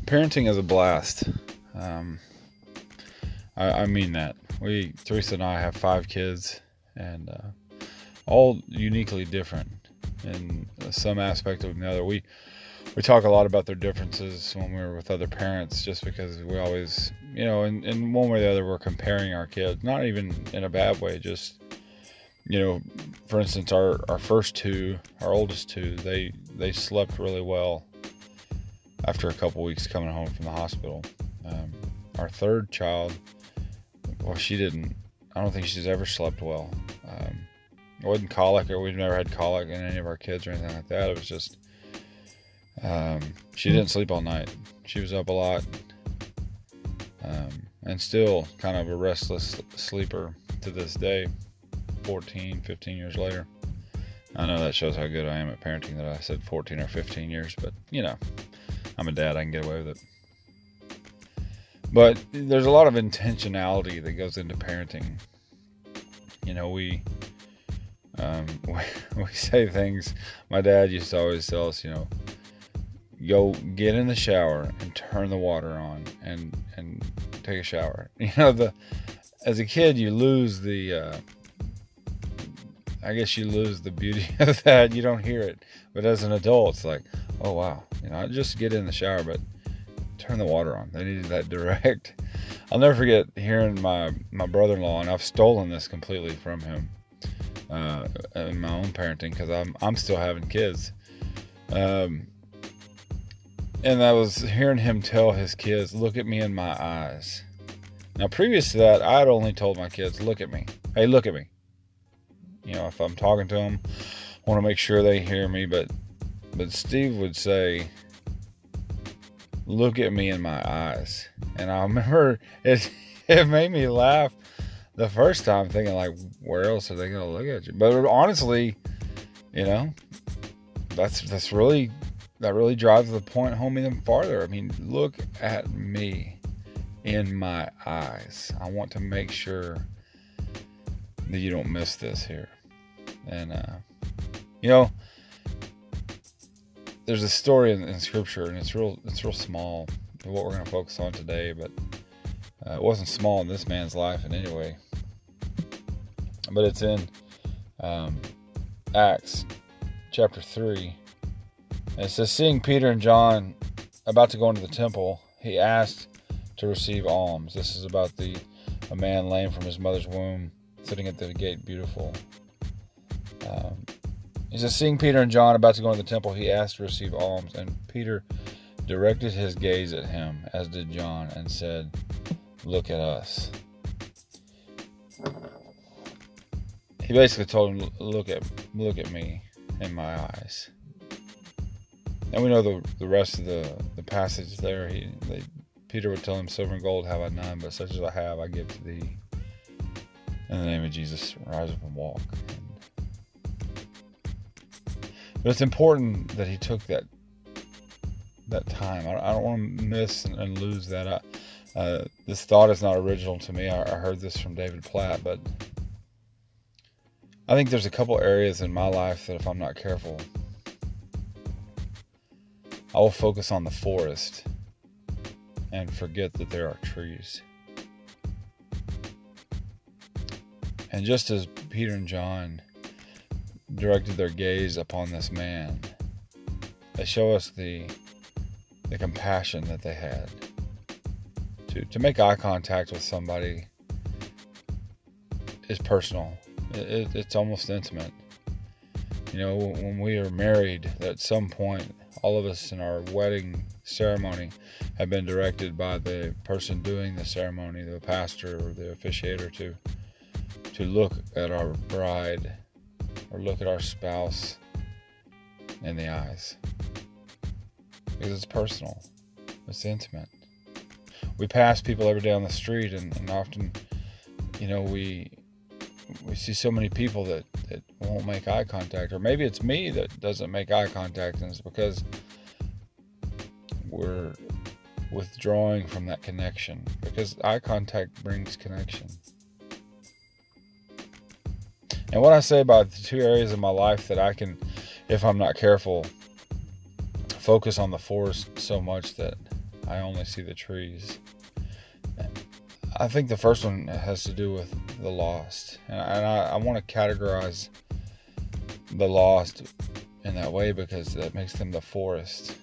Parenting is a blast. I mean that. Teresa and I have 5 kids, and all uniquely different in some aspect of another. We talk a lot about their differences when we're with other parents, just because we always, in one way or the other, we're comparing our kids. Not even in a bad way, just, for instance, our first 2, our oldest 2, they slept really well after a couple weeks coming home from the hospital. Our third child, well, she didn't. I don't think she's ever slept well. It wasn't colic, or we've never had colic in any of our kids or anything like that. It was just she didn't sleep all night. She was up a lot, and still kind of a restless sleeper to this day, 14, 15 years later. I know that shows how good I am at parenting that I said 14 or 15 years, but I'm a dad, I can get away with it. But there's a lot of intentionality that goes into parenting. We say things. My dad used to always tell us, go get in the shower and turn the water on and take a shower. As a kid, you lose the beauty of that. You don't hear it. But as an adult, it's like, oh wow, just get in the shower, but turn the water on. They needed that direct. I'll never forget hearing my brother-in-law, and I've stolen this completely from him in my own parenting, because I'm still having kids. And I was hearing him tell his kids, look at me in my eyes. Now, previous to that, I had only told my kids, look at me. Hey, look at me. If I'm talking to them, I want to make sure they hear me, but Steve would say, look at me in my eyes. And I remember it made me laugh the first time, thinking like, where else are they going to look at you? But honestly, that really drives the point home even farther. I mean, look at me in my eyes. I want to make sure that you don't miss this here. And there's a story in Scripture, and it's real small, what we're going to focus on today, but it wasn't small in this man's life in any way. But it's in Acts chapter 3. And it says, seeing Peter and John about to go into the temple, he asked to receive alms. This is about a man lame from his mother's womb, sitting at the gate beautiful. He says, seeing Peter and John about to go into the temple, he asked to receive alms. And Peter directed his gaze at him, as did John, and said, look at us. He basically told him, look at me in my eyes. And we know the rest of the passage there. Peter would tell him, silver and gold have I none, but such as I have I give to thee. In the name of Jesus, rise up and walk. But it's important that he took that time. I don't want to miss and lose that. This thought is not original to me. I heard this from David Platt, but I think there's a couple areas in my life that if I'm not careful, I will focus on the forest and forget that there are trees. And just as Peter and John directed their gaze upon this man, they show us the compassion that they had. To make eye contact with somebody is personal. It's almost intimate. When we are married, at some point, all of us in our wedding ceremony have been directed by the person doing the ceremony, the pastor or the officiator, to look at our bride or look at our spouse in the eyes. Because it's personal. It's intimate. We pass people every day on the street, and often, we see so many people that won't make eye contact. Or maybe it's me that doesn't make eye contact, and it's because we're withdrawing from that connection. Because eye contact brings connection. And what I say about the 2 areas of my life that I can, if I'm not careful, focus on the forest so much that I only see the trees. I think the first one has to do with the lost. And I want to categorize the lost in that way because that makes them the forest.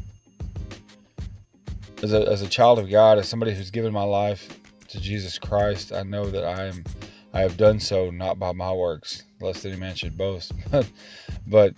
As a child of God, as somebody who's given my life to Jesus Christ, I know that I have done so not by my works, lest any man should boast. But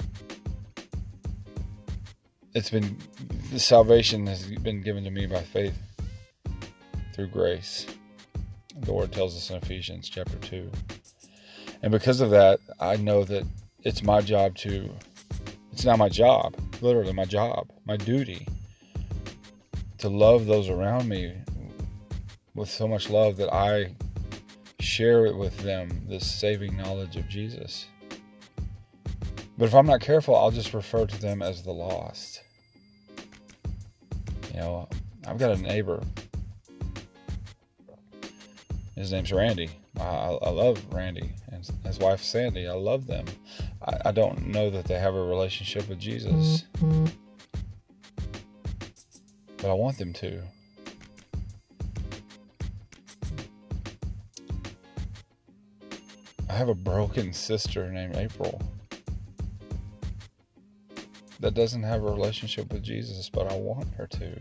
the salvation has been given to me by faith through grace. The Lord tells us in Ephesians chapter 2. And because of that, I know that it's my job it's not my job, literally my job, my duty, to love those around me with so much love that I share it with them, this saving knowledge of Jesus. But if I'm not careful, I'll just refer to them as the lost. I've got a neighbor. His name's Randy. I love Randy and his wife Sandy. I love them. I don't know that they have a relationship with Jesus, but I want them to. I have a broken sister named April that doesn't have a relationship with Jesus, but I want her to.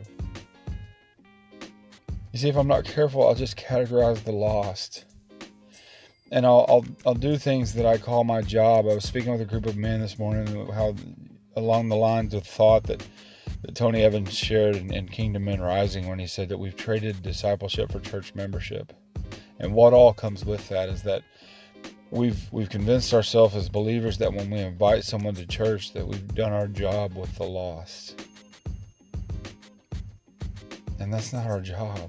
You see, if I'm not careful, I'll just categorize the lost. And I'll do things that I call my job. I was speaking with a group of men this morning, how along the lines of thought that Tony Evans shared in Kingdom Men Rising, when he said that we've traded discipleship for church membership. And what all comes with that is that we've convinced ourselves as believers that when we invite someone to church, that we've done our job with the lost. And that's not our job.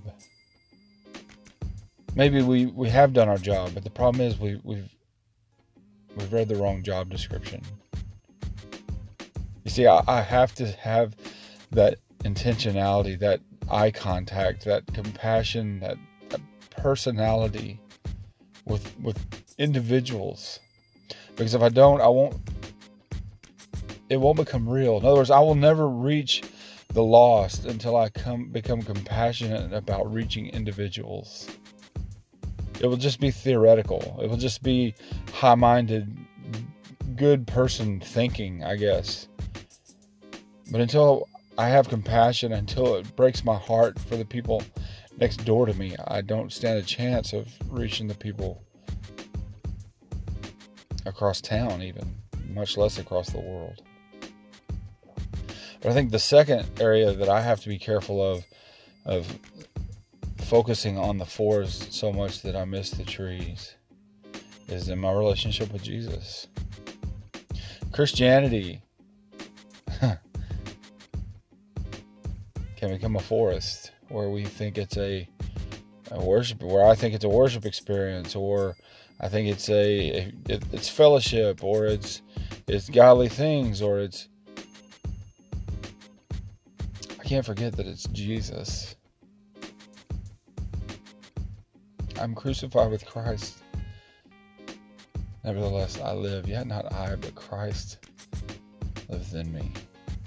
Maybe we have done our job, but the problem is we've read the wrong job description. You see, I have to have that intentionality, that eye contact, that compassion, that personality with individuals. Because if I don't, it won't become real. In other words, I will never reach the lost until I become compassionate about reaching individuals. It will just be theoretical. It will just be high-minded, good person thinking, I guess. But until I have compassion, until it breaks my heart for the people next door to me, I don't stand a chance of reaching the people across town even, much less across the world. But I think the second area that I have to be careful of focusing on the forest so much that I miss the trees is in my relationship with Jesus. Christianity can become a forest where we think it's a worship, where I think it's a worship experience, or I think it's fellowship, or it's godly things, or I can't forget that it's Jesus. I'm crucified with Christ. Nevertheless, I live, yet not I, but Christ lives in me.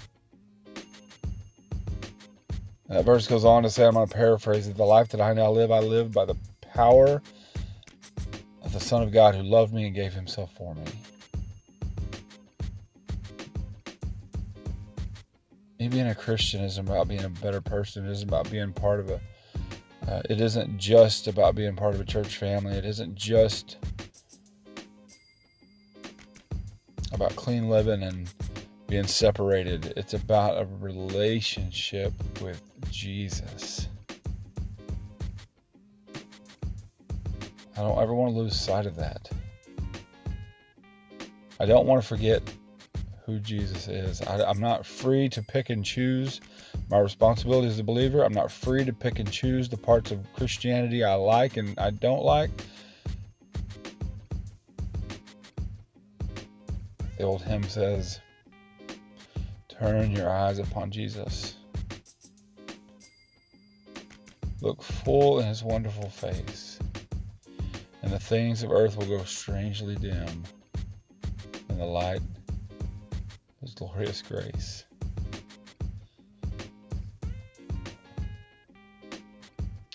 And that verse goes on to say, I'm going to paraphrase it, the life that I now live, I live by the power of the Son of God who loved me and gave himself for me. Me being a Christian isn't about being a better person. It isn't about being part of it isn't just about being part of a church family. It isn't just about clean living and being separated. It's about a relationship with Jesus. I don't ever want to lose sight of that. I don't want to forget who Jesus is. I'm not free to pick and choose my responsibility as a believer. I'm not free to pick and choose the parts of Christianity I like and I don't like. The old hymn says, turn your eyes upon Jesus. Look full in his wonderful face, and the things of earth will go strangely dim in the light of his glorious grace.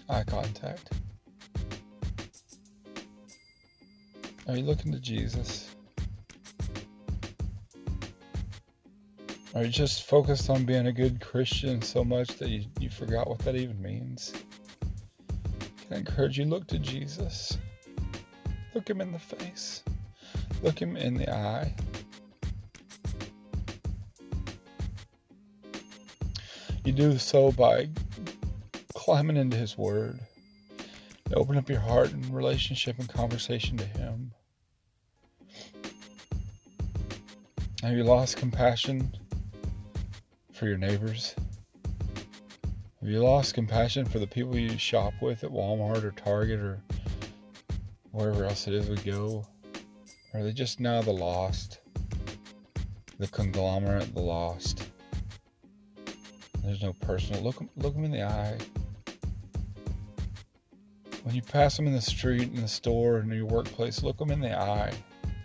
eye contact. Are you looking to Jesus? Are you just focused on being a good Christian so much that you forgot what that even means? Can I encourage you, look to Jesus. Look him in the face. Look him in the eye. You do so by climbing into his word. Open up your heart and relationship and conversation to him. Have you lost compassion for your neighbors? Have you lost compassion for the people you shop with at Walmart or Target or wherever else it is we go? Or are they just now the lost? The conglomerate, the lost? There's no personal. Look them in the eye. When you pass them in the street, in the store, in your workplace, look them in the eye.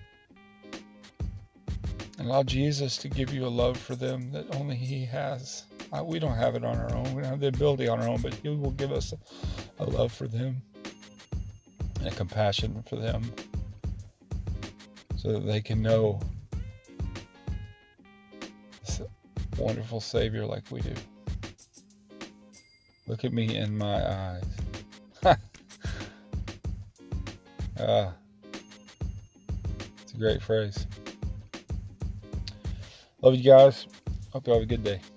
And allow Jesus to give you a love for them that only he has. We don't have it on our own. We don't have the ability on our own, but he will give us a love for them and a compassion for them so that they can know this wonderful Savior like we do. Look at me in my eyes. It's a great phrase. Love you guys. Hope you have a good day.